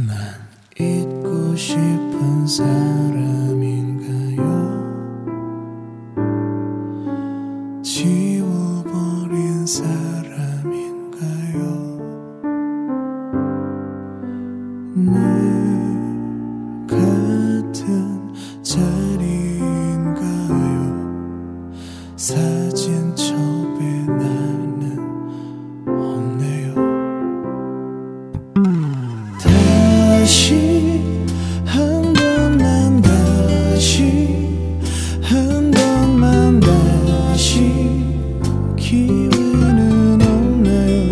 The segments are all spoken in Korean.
난 잊고 싶은 사람인가요? 지워버린 사람인가요? 늘 같은 자리인가요? 사진첩에 나는 없네요. 다시 한 번만 다시 한 번만 다시 기회는 없나요?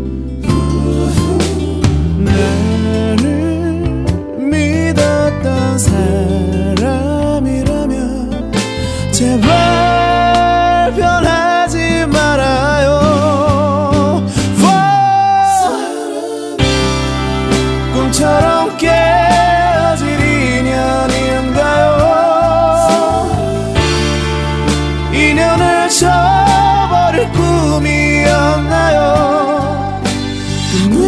나를 믿었던 사람이라면 제발 변하지 말아요. 꿈처럼 깨어질 인연인가요? 인연을 저버릴 꿈이었나요? 왜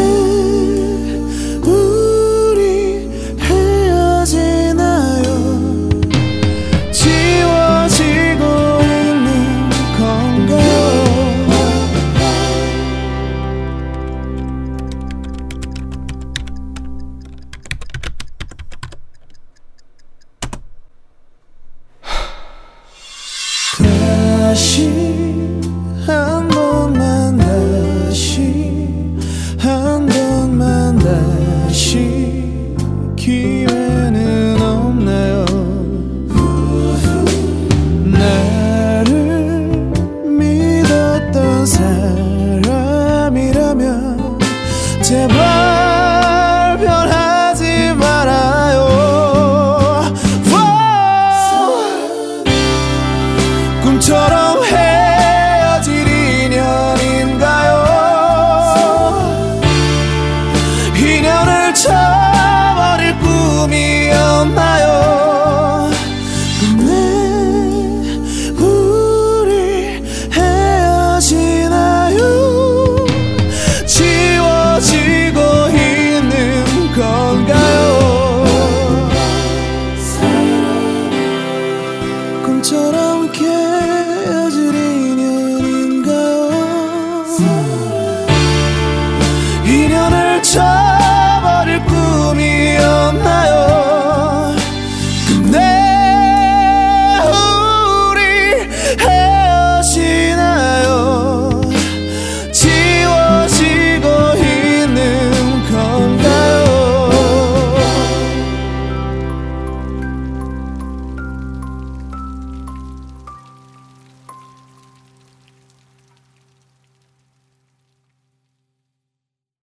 우리 헤어지나요? 지워지고 있는 건가요? 다시 한 번만 다시 한 번만 다시 기회는 없나요? 나를 믿었던 사람이라면 제발 변하지 말아요. 꿈처럼 헤어질 인연인가요? 인연을 저버릴 꿈이었나요? 왜 우리 헤어지나요? 지워지고 있는 건가요? 꿈처럼